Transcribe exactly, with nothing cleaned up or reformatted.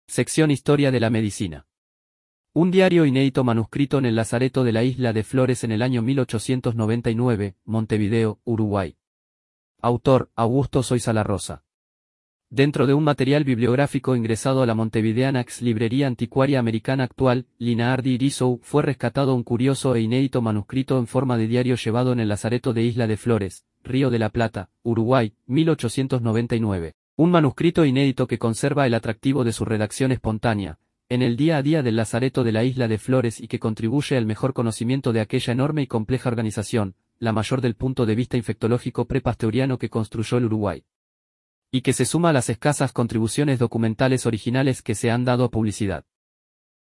Sección Historia de la Medicina. Un diario inédito manuscrito en el lazareto de la isla de Flores en el año mil ochocientos noventa y nueve, Montevideo, Uruguay. Autor, Augusto Soiza La Rosa. Dentro de un material bibliográfico ingresado a la Montevideana Ex Librería Anticuaria Americana Actual, Linardi Irizou, fue rescatado un curioso e inédito manuscrito en forma de diario llevado en el lazareto de Isla de Flores, Río de la Plata, Uruguay, mil ochocientos noventa y nueve. Un manuscrito inédito que conserva el atractivo de su redacción espontánea, en el día a día del lazareto de la Isla de Flores y que contribuye al mejor conocimiento de aquella enorme y compleja organización, la mayor del punto de vista infectológico prepasteuriano que construyó el Uruguay. Y que se suma a las escasas contribuciones documentales originales que se han dado a publicidad.